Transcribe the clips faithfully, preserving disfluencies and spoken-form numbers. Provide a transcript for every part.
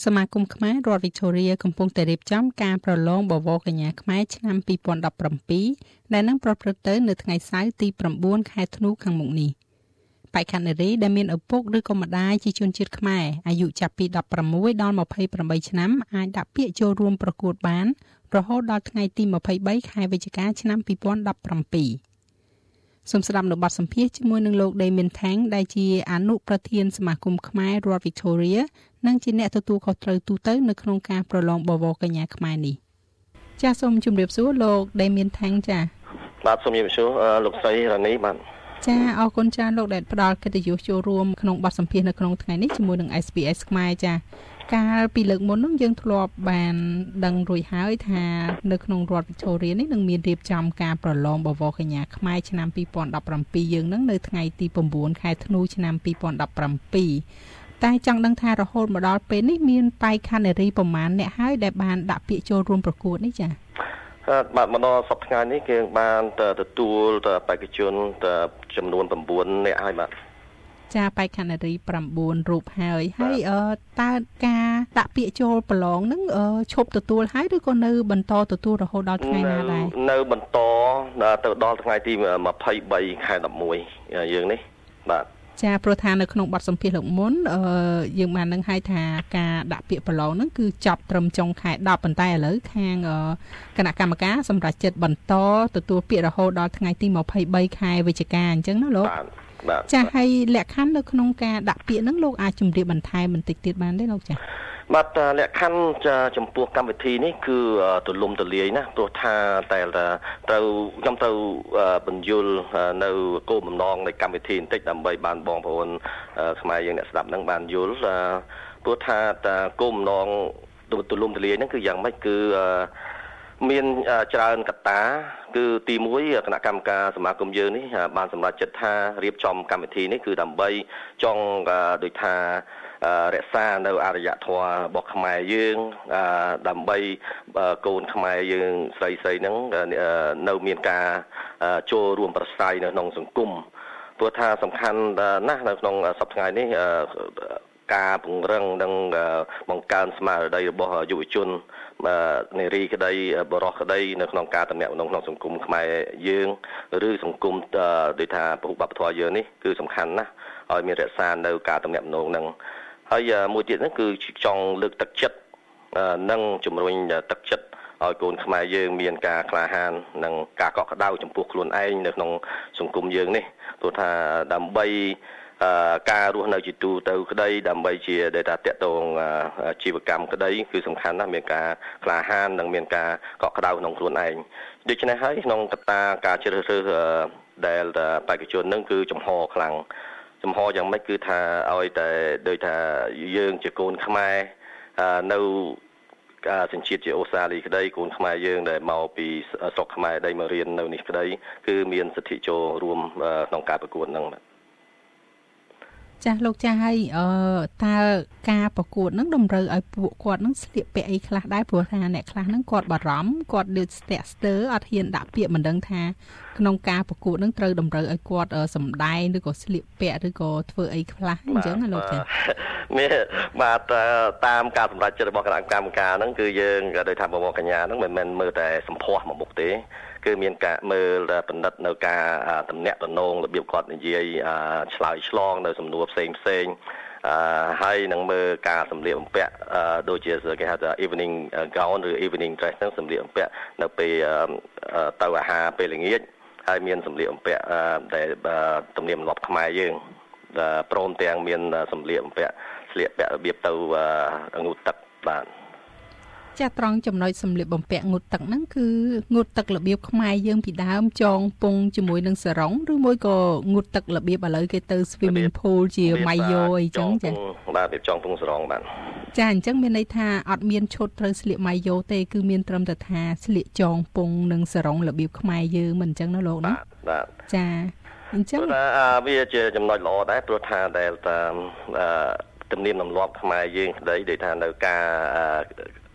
សមាគមខ្មែររដ្ឋវិកតូរីកំពុងតែរៀបចំការប្រឡងបវរកញ្ញាខ្មែរឆ្នាំពីរពាន់ដប់ប្រាំពីរដែលនឹងប្រព្រឹត្តទៅនៅថ្ងៃសៅរ៍ទី៩ខែធ្នូខាងមុខនេះបេក្ខនារីដែលមានឪពុកឬក៏ម្ដាយជាជនជាតិខ្មែរអាយុចាប់ពីដប់ប្រាំមួយដល់ម្ភៃប្រាំបីឆ្នាំអាចដាក់ពាក្យចូលរួមប្រកួតបានរហូតដល់ថ្ងៃទីម្ភៃបីខែវិច្ឆិកាឆ្នាំពីរពាន់ដប់ប្រាំពីរសូមស្ដាប់នៅបទសម្ភាសន៍ជាមួយនឹងលោក Damien Tang ដែលជាអនុប្រធានសមាគមខ្មែររដ្ឋ Victoria និងជាអ្នកទទួលខុសត្រូវទូទៅនៅក្នុងការប្រឡងបវរកញ្ញាខ្មែរនេះចាសសូមជម្រាបសួរលោក Damien Tang ចាបាទសូមជម្រាបសួរលោកស្រីរ៉ានីបាទចាអរគុណចាលោកដែលផ្ដល់កិត្តិយសចូលរួមក្នុងបទសម្ភាសន៍នៅក្នុងថ្ងៃនេះជាមួយនឹង เอส บี เอส ខ្មែរចាកាលពីលើកមុននោះយើងធ្លាប់បានដឹងរួចហើយថានៅក្នុងរដ្ឋ Victoria នេះនឹងមានរៀបចំការប្រឡងបវរកញ្ញាខ្មែរឆ្នាំពីរពាន់ដប់ប្រាំពីរយើងនឹងនៅថ្ងៃទី៩ខែធ្នូឆ្នាំពីរពាន់ដប់ប្រាំពីរតែចង់ដឹងថារហូតមកដល់ពេលនេះមានបេក្ខនារីប្រមាណអ្នកហើយដែលបានដាក់ពាក្យចូលរួមប្រកួតនេះចាបាទមកដល់សប្តាហ៍ថ្ងៃនេះគេបានទទួលបេក្ខជនចំនួន៩អ្នកហើយបាទចាបេក្ខនារី៩រូបហើយហើយតើការដាក់ពាក្យចូលប្រឡងហ្នឹងឈប់ទទួលហើយឬក៏នៅបន្តទទួលរហូតដល់ថ្ងៃណាដែរនៅបន្តទៅដល់ថ្ងៃទីម្ភៃបីខែដប់មួយយើងនេះបាទចាព្រោះថានៅក្នុងបទសម្ភាសន៍លោកមុនអឺយើងបាននឹងឲ្យថាការដាក់ពាក្យប្រឡងហ្នឹងគឺចប់ត្រឹមចុងខែដប់ប៉ុន្តែឥឡូវខាងគណៈកម្មការសម្រាប់ចិត្តបន្តទទួលពាក្យរហូតដល់ថ្ងៃទីម្ភៃបីខែវិច្ឆិកាអញ្ចឹងណាលោកចាហើយលក្ខខណ្ឌនៅក្នុងការដាក់ពាក្យហ្នឹងលោកអាចជម្រាបបន្ថែមបន្តិចទៀតបានទេលោកចាបាទលក្ខខណ្ឌចំពោះកម្មវិធីនេះគឺទូលំទូលាយណាព្រោះថាតែត្រូវខ្ញុំទៅបញ្យល់នៅគោលបំណងនៃកម្មវិធីបន្តិចដើម្បីបានបងប្អូនខ្មែរយើងអ្នកស្ដាប់ហ្នឹងបានយល់ព្រោះថាគោលបំណងទូលំទូលាយហ្នឹងគឺយ៉ាងម៉េចគឺមានច្រើនកត្តាគឺទីមួយគណៈកម្មការសមាគមយើងនេះបានសម្រេចចិត្តថារៀបចំកម្មវិធីនេះគឺដើម្បីចង់ដូចថារក្សានៅអរិយធម៌របស់ខ្មែរយើងដើម្បីកូនខ្មែរយើងស្រីស្រីហ្នឹងនៅមានការចូលរួមប្រស្រ័យនៅក្នុងសង្គមព្រោះថាសំខាន់ណាស់នៅក្នុងសប្តាហ៍នេះការពង្រឹងនិងបង្កើនស្មារតីរបស់យុវជននារីក្តីបរិសុទ្ធក្តីនៅក្នុងការតំណាក់ក្នុងក្នុងសង្គមខ្មែរយើងឬសង្គមដូចថាពហុវប្បធម៌យើងនេះគឺសំខាន់ណាស់ឲ្យមានរក្សានៅការតំណាក់ហ្នឹងហើយមួយទៀតហ្នឹងគឺចង់លើកទឹកចិត្តនិងជំរុញទឹកចិត្តឲ្យកូនខ្មែរយើងមានការក្លាហាននិងការកក់ក្ដៅចំពោះខ្លួនឯងនៅក្នុងសង្គមយើងនេះព្រោះថាដើម្បីការរស់នៅជាទូទៅក្តីដើម្បីជាដែលថាតកតងជីវកម្មក្តីគឺសំខាន់ណាស់មានការក្លាហាននិងមានការកក់ក្ដៅក្នុងខ្លួនឯងដូច្នេះហើយក្នុងកត្តាការជ្រើសរើសដែលបេក្ខជននឹងគឺចំហខ្លាំងចំហយ៉ាងម៉េចគឺថាឲ្យតែដូចថាយើងជាកូនខ្មែរនៅសញ្ជាតិជាអូស្ត្រាលីក្តីកូនខ្មែរយើងដែលមកពីស្រុកខ្មែរដែលមករៀននៅនេះក្តីគឺមានសិទ្ធិចូលរួមក្នុងការប្រកួតហ្នឹងចាស់លោកចាស់ហើយអឺតើការប្រកួតនឹងតម្រូវឲ្យពួកគាត់នឹងស្លៀកពាក់អីខ្លះដែរព្រោះថាអ្នកខ្លះនឹងគាត់បារម្ភគាត់លើកស្ទាក់ស្ទើរអត់ហ៊ានដាក់ពាក្យមិនដឹងថាក្នុងការប្រកួតនឹងត្រូវតម្រូវឲ្យគាត់សម្ដែងឬក៏ស្លៀកពាក់ឬក៏ធ្វើអីខ្លះអញ្ចឹងណាលោកចាស់មានបាទតាមការសម្រេចចិត្តរបស់គណៈកម្មការហ្នឹងគឺយើងដោយថាបវរកញ្ញាហ្នឹងមិនមែនមើលតែសម្ផស្សមកមុខទេគឺមានការមើលបណ្ឌិតនៅការតំណាក់តំណងរបៀបគាត់និយាយឆ្លើយឆ្លងនៅសំណួរផ្សេងផ្សេងអឺហើយនឹងមើលការសម្លៀកបំពាក់ដូចជាគេហៅថា evening gown ឬ evening dress ហ្នឹងសម្លៀកបំពាក់នៅពេលទៅអាហារពេលល្ងាចហើយមានសម្លៀកបំពាក់ដែលទំនៀមទម្លាប់ខ្មែរយើងព្រមទាំងមានសម្លៀកបំពាក់ស្លៀកពាក់របៀបទៅងូតទឹកបាទចាត្រង់ចំណុចសម្លៀកបំពាក់ងូតទឹកហ្នឹងគឺងូតទឹករបៀបខ្មែរយើងពីដើមចងពងជាមួយនឹងសរងឬមួយក៏ងូតទឹករបៀបឥឡូវគេទៅ swimming pool ជាម៉ៃយ៉ូអីចឹងចាបាទរបៀបចងពងសរងបាទចាអញ្ចឹងមានន័យថាអត់មានឈុតត្រូវស្លៀកម៉ៃយ៉ូទេគឺមានត្រឹមតែថាស្លៀកចងពងនិងសរងរបៀបខ្មែរយើងមិនអញ្ចឹងណាលោកណាបាទចាអញ្ចឹងវាជាចំណុចល្អដែរព្រោះថាដែលតាមទំនៀមទម្លាប់ខ្មែរយើងក្តីដូចថានៅការ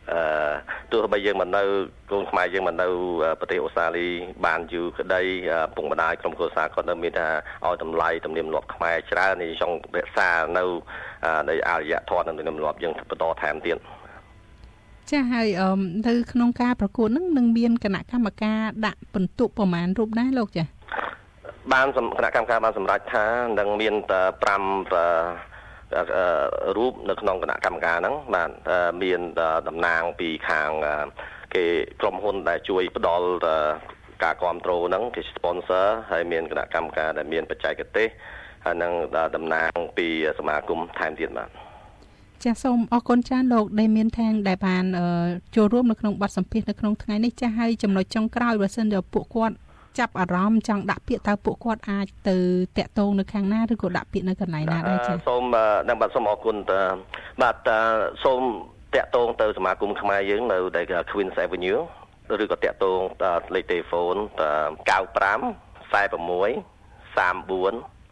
អឺទោះបីយើងមិននៅកូនខ្មែរយើងមិននៅប្រទេសអូស្ត្រាលីបានយូរក្តីពុកម្ដាយក្រុមគ្រួសារគាត់នៅមានថាឲ្យតម្លៃទំនៀមទម្លាប់ខ្មែរច្រើននេះចង់រក្សានៅនៃអរិយធម៌និងទំនៀមទម្លាប់យើងបន្តថែមទៀតចាហើយនៅក្នុងការប្រកួតហ្នឹងនឹងមានគណៈកម្មការដាក់ពិន្ទុប្រមាណរូបដែរលោកចាបានគណៈកម្មការបានសម្រេចថានឹងមានតែប្រាំរូបនៅក្នុងគណៈកម្មការហ្នឹងបាទមានតំណាងពីខាងគេក្រុមហ៊ុនដែលជួយផ្ដល់ការគ្រប់គ្រងហ្នឹងគេ sponsor ហើយមានគណៈកម្មការដែលមានបច្ចេកទេសហើយនឹងតំណាងពីសមាគមថែមទៀតបាទចាសសូមអរគុណច្រើនលោកដែលមានທາງដែលបានចូលរួមនៅក្នុងបទសម្ភាសន៍នៅក្នុងថ្ងៃនេះចាសហើយចំណុចចុងក្រោយបើសិនជាពួកគាត់ចាប់អារម្មណ៍ចង់ដាក់ពាក្យតើពួកគាត់អាចទៅតាក់ទងនៅខាងណាឬក៏ដាក់ពាក្យនៅកន្លែងណាដែរចា៎សូមនឹងបាទសូមអរគុណតើបាទសូមតាក់ទងទៅសមាគមខ្មែរយើងនៅដែល Queen's Avenue ឬក៏តាក់ទងលេខទូរស័ព្ទnine five four six three four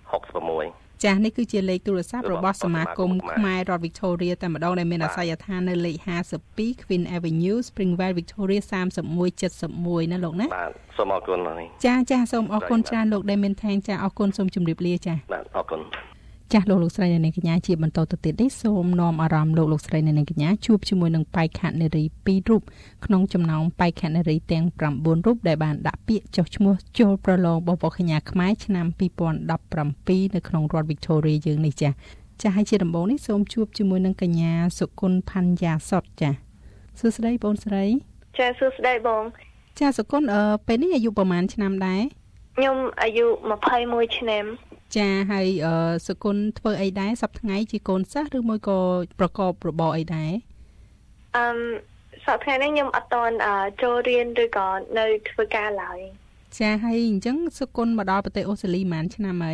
six six ចាស់នេះគឺជាលេខទូរស័ព្ទរបស់សមាគមខ្មែររដ្ឋ Victoria តែម្ដងដែលមានអាសយដ្ឋាននៅលេខfifty-two Queen Avenue Springvale Victoria thirty-one seventy-oneណាលោកណាបាទសូមអរគុណបងចាចាសូមអរគុណច្រើនលោកដែលមានថាងចាអរគុណសូមជម្រាបលាចាបាទអរគុណចាស់លោកលោកស្រីនិងកញ្ញាជាបន្តទៅទៀតនេះសូមនាំអារម្មណ៍លោកលោកស្រីនិងកញ្ញាជួបជាមួយនឹងបេក្ខនារីtwoរូបក្នុងចំណោមបេក្ខនារីទាំងnineរូបដែលបានដាក់ពាក្យចុះឈ្មោះចូលប្រឡងបបោកកញ្ញាខ្មែរឆ្នាំtwenty seventeenនៅក្នុងរដ្ឋ Victoria យើងនេះចាស់ចាស់ហើយជាដំបូងនេះសូមជួបជាមួយនឹងកញ្ញាសុគន្ធផាន់យ៉ាសុតចាស់សួស្តីបងស្រីចាសួស្តីបងចាសុគន្ធអឺពេលនេះអាយុប្រហែលឆ្នាំដែរខ្ញុំអាយុtwenty-oneឆ្នាំចាហើយសុគន្ធធ្វើអីដែរសប្តាហ៍ថ្ងៃជាកូនសិស្សឬមួយក៏ប្រកបរបរអីដែរអឺសប្តាហ៍នេះខ្ញុំអត់តន់ចូលរៀនឬក៏នៅធ្វើការឡើយចាហើយអញ្ចឹងសុគន្ធមកដល់ប្រទេសអូស្ត្រាលីប៉ុន្មានឆ្នាំហើយ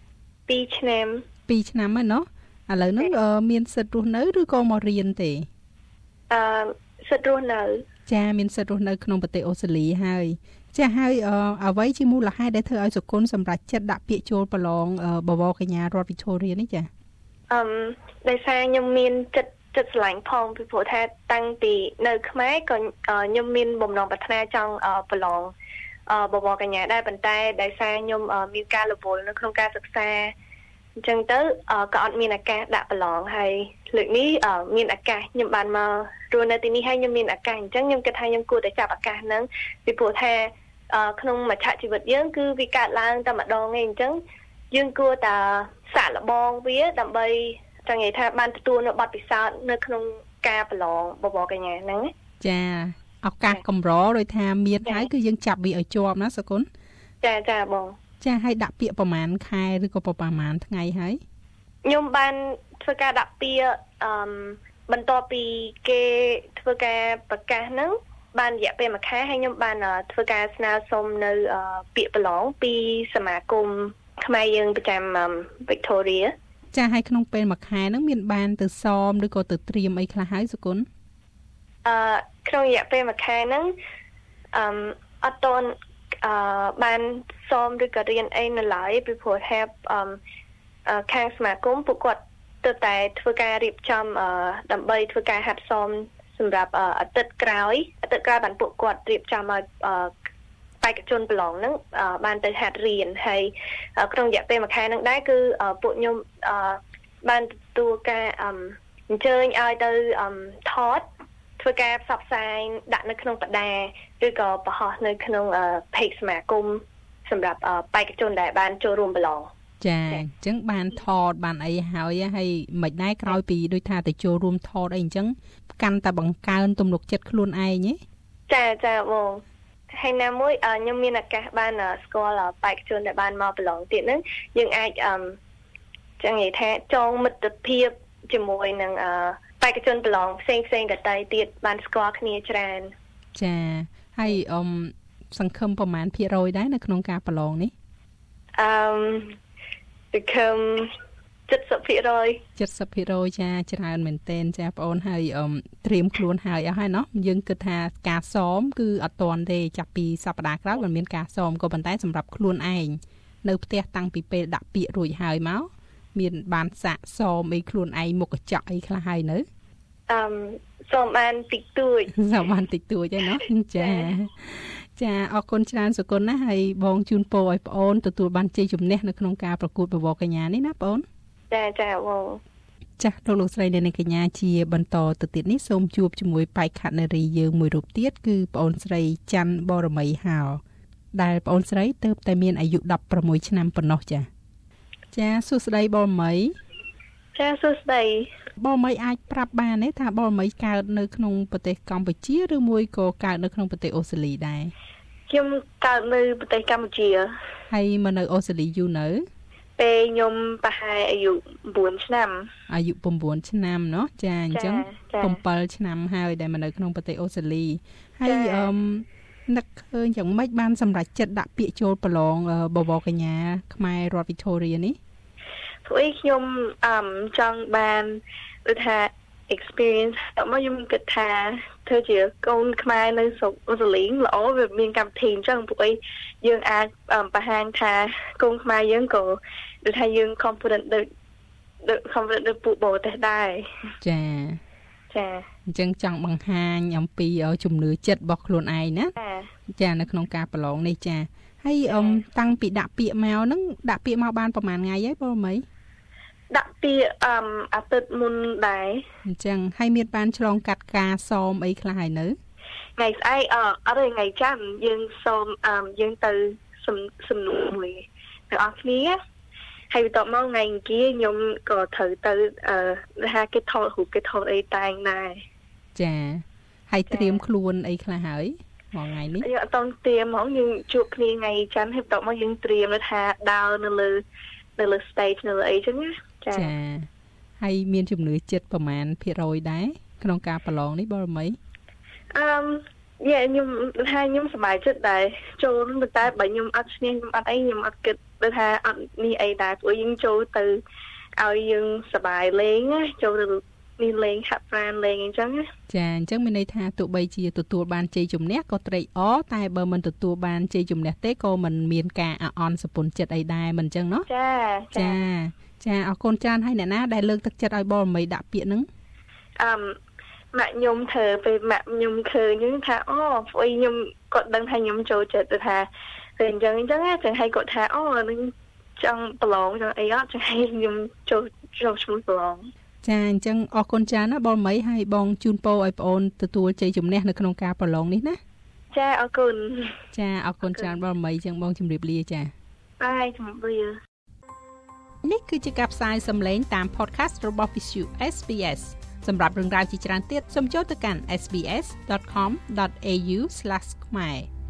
twoឆ្នាំ twoឆ្នាំហើយណោះឥឡូវហ្នឹងមានសិទ្ធិរស់នៅឬក៏មករៀនទេអឺសិទ្ធិរស់នៅចាមានសិទ្ធិរស់នៅក្នុងប្រទេសអូស្ត្រាលីហើយចាហើយអ្វីជាមូលហេតុដែលធ្វើឲ្យសុគន្ធសម្រេចចិត្តដាក់ពាក្យចូលប្រឡងបវរកញ្ញារដ្ឋ Victoria នេះចាអឺដោយសារខ្ញុំមានចិត្តចិត្តស្រឡាញ់ផងពីព្រោះថាតាំងពីនៅខ្មែរក៏ខ្ញុំមានបំណងប្រាថ្នាចង់ប្រឡងបវរកញ្ញាដែរប៉ុន្តែដោយសារខ្ញុំមានការរវល់នៅក្នុងការសិក្សាអញ្ចឹងទៅក៏អត់មានឱកាសដាក់ប្រឡងហើយលើកនេះមានឱកាសខ្ញុំបានមករស់នៅទីនេះហើយខ្ញុំមានឱកាសអញ្ចឹងខ្ញុំគិតថាខ្ញុំគួរតែចាប់ឱកាសហ្នឹងពីព្រោះថាក្នុងមជ្ឈជីវិតយើងគឺវាកើតឡើងតែម្ដងឯងអញ្ចឹងយើងគួរតែសាកល្បងវាដើម្បីចង់និយាយថាបានទទួលនៅបទពិសោធន៍នៅក្នុងការប្រឡងបវរកញ្ញាហ្នឹងចាឱកាសកម្រដោយថាមានហើយគឺយើងចាប់វាឲ្យជាប់ណាសុគន្ធចាចាបងចាឲ្យដាក់ពាក្យប្រហែលខែឬក៏ប្រហែលថ្ងៃហើយខ្ញុំបានធ្វើការដាក់ពាក្យអឺបន្ទាប់ពីគេធ្វើការប្រកាសហ្នឹងបានរយៈពេលមួយខែហើយខ្ញុំបានធ្វើការស្នើសុំនៅពាក្យប្រឡងពីសមាគមខ្មែរយើងប្រចាំ Victoria ចាហើយក្នុងពេលមួយខែហ្នឹងមានបានទៅសមឬក៏ទៅត្រៀមអីខ្លះហើយសុគន្ធអឺក្នុងរយៈពេលមួយខែហ្នឹងអឺអត់តន់អឺបានសមឬក៏រៀនអីនៅឡើយពីព្រោះថាអឺខាងសមាគមពួកគាត់ទើបតែធ្វើការរៀបចំដើម្បីធ្វើការហាត់សមសម្រាប់អាទិត្យក្រោយអាទិត្យក្រោយបានពួកគាត់រៀបចំឲ្យបេក្ខជនប្រឡងហ្នឹងបានទៅហាត់រៀនហើយក្នុងរយៈពេលមួយខែហ្នឹងដែរគឺពួកខ្ញុំបានទទួលការអញ្ជើញឲ្យទៅថតធ្វើការផ្សព្វផ្សាយដាក់នៅក្នុងបដាឬក៏បង្ហោះនៅក្នុង page សមាគមសម្រាប់បេក្ខជនដែលបានចូលរួមប្រឡងចាអញ្ចឹងបានថតបានអីហើយហើយមិនដែរក្រោយពីដូចថាទៅចូលរួមថតអីអញ្ចឹងកាន់តែបង្កើនទំនុកចិត្តខ្លួនឯងហ៎ចាចាបងហើយណាមួយខ្ញុំមានឱកាសបានស្គាល់បេក្ខជនដែលបានមកប្រឡងទៀតហ្នឹងយើងអាចអឺចឹងនិយាយថាចងមិត្តភាពជាមួយនឹងបេក្ខជនប្រឡងផ្សេងផ្សេងដទៃទៀតបានស្គាល់គ្នាច្រើនចាហើយអឺសង្ឃឹមប្រមាណភាគរយដែរនៅក្នុងការប្រឡងនេះអឺសង្ឃឹមseventy percent seventy percentចាច្រើនមែនតែនចាបងអូនហើយអឺត្រៀមខ្លួនហើយអស់ហើយเนาะយើងគិតថាការសមគឺអត់ទាន់ទេចាប់ពីសប្តាហ៍ក្រោយមិនមានការសមក៏ប៉ុន្តែសម្រាប់ខ្លួនឯងនៅផ្ទះតាំងពីពេលដាក់ពាក្យរួចហើយមកមានបានសាកសមអីខ្លួនឯងមុខកញ្ចក់អីខ្លះហើយនៅអឺសូមបានតិចតួចសូមបានតិចតួចហ្នឹងเนาะចាចាអរគុណច្រើនសុគន្ធណាហើយបងជូនពរឲ្យប្អូនទទួលបានជ័យជំនះនៅក្នុងការប្រកួតបវរកញ្ញានេះណាបងចាចាបងចាស់លោកលោកស្រីអ្នកនាងកញ្ញាជាបន្តទៅទៀតនេះសូមជួបជាមួយបេក្ខនារីយើងមួយរូបទៀតគឺប្អូនស្រីច័ន្ទបរមីហោដែលប្អូនស្រីទើបតែមានអាយុដប់ប្រាំមួយឆ្នាំប៉ុណ្ណោះចាចាសួស្តីបរមីចាសួស្តីបរមីអាចប្រាប់បានទេថាបរមីកើតនៅក្នុងប្រទេសកម្ពុជាឬមួយក៏កើតនៅក្នុងប្រទេសអូស្ត្រាលីដែរខ្ញុំកើតនៅប្រទេសកម្ពុជាហើយមកនៅអូស្ត្រាលីយូរនៅពេលខ្ញុំប្រហែលអាយុ9ឆ្នាំអាយុ9ឆ្នាំเนาะចាអញ្ចឹង7ឆ្នាំហើយដែលមកនៅក្នុងប្រទេសអូស្ត្រាលីហើយអឺនឹកឃើញយ៉ាងម៉េចបានសម្រេចចិត្តដាក់ពាក្យចូលប្រឡងបវរកញ្ញាខ្មែររដ្ឋ Victoria នេះព្រោះខ្ញុំអឺចង់បានដូចថា experience តែមកខ្ញុំគិតថាធ្វើជាកូនខ្មែរនៅស្រុកអូស្ត្រាលីល្អវាមានកម្មវិធីអញ្ចឹងព្រោះយើងអាចបង្ហាញថាកូនខ្មែរយើងក៏ដូចថាយើង confident ដូច confident ដូចពួកបរទេសដែរចាចាអញ្ចឹងចង់បង្ហាញអំពីជំនឿចិត្តរបស់ខ្លួនឯងណាចានៅក្នុងការប្រឡងនេះចាហើយអ៊ំតាំងពីដាក់ពាក្យមកហ្នឹងដាក់ពាក្យមកបានប្រហែលថ្ងៃហើយបងមីដាក់ពាក្យអឺអាទិត្យមុនដែរអញ្ចឹងហើយមានបានឆ្លងកាត់ការសមអីខ្លះហើយនៅថ្ងៃស្អែកអអត់ទេថ្ងៃច័ន្ទយើងសូមអឺយើងទៅសំណួរមួយទាំងអស់គ្នាហើយបន្ទាប់មកថ្ងៃអង្គារខ្ញុំក៏ត្រូវទៅអឺថាគេថតរូបគេថតអីតែងដែរចាហើយត្រៀមខ្លួនអីខ្លះហើយមកថ្ងៃនេះយើងអត់តត្រៀមហ្មងយើងជួបគ្នាថ្ងៃច័ន្ទហើយបន្ទាប់មកយើងត្រៀមថាដើរនៅលើនៅលើ stage នៅលើអីចឹងណាចាហើយមានជំនឿចិត្តប្រមាណភាគរយដែរក្នុងការប្រឡងនេះបរមីអឺយ៉ាខ្ញុំថាខ្ញុំសប្បាយចិត្តដែរចូលនឹងតែបើខ្ញុំអត់ឈ្នះខ្ញុំអត់អីខ្ញុំអត់គិតដូចថាអត់នេះអីដែរព្រោះយើងចូលទៅឲ្យយើងសប្បាយលេងណាចូលទៅនេះលេងហាត់ប្រាណលេងអញ្ចឹងណាចាអញ្ចឹងមានន័យថាទោះបីជាទទួលបានជ័យជំនះក៏ត្រេកអរតែបើមិនទទួលបានជ័យជំនះទេក៏មិនមានការអាក់អន់សពុនចិត្តអីដែរមិនអញ្ចឹងเนาะចាចាចាអរគុណច្រើនហើយអ្នកណាដែលលើកទឹកចិត្តឲ្យបរមីដាក់ពាក្យហ្នឹងអឺម៉ាក់ខ្ញុំធ្វើពេលម៉ាក់ខ្ញុំឃើញហ្នឹងថាអូព្រោះខ្ញុំគាត់ដឹងថាខ្ញុំចូលចិត្តទៅថាពេលអញ្ចឹងអញ្ចឹងចឹងឲ្យគាត់ថាអូនឹងចង់ប្រឡងចង់អីអត់ចឹងឲ្យខ្ញុំចូលចូលឈ្មោះប្រឡងចាអញ្ចឹងអរគុណច្រើនណាបងមីហើយបងជូនពរឲ្យប្អូនទទួលជ័យជំនះនៅក្នុងការប្រឡងនេះណាចាអរគុណចាអរគុណច្រើនបងមីចឹងបងជម្រាបលាចាបាយជម្រាបលានេះគឺជាការផ្សាយសម្លេងតាម podcast របស់ Visu เอส บี เอส សម្រាប់រឿងរ៉ាវជាច្រើនទៀតសូមចូលទៅកាន់ เอส บี เอส ดอท คอม ดอท เอ ยู ស្លាស ខ្មែរ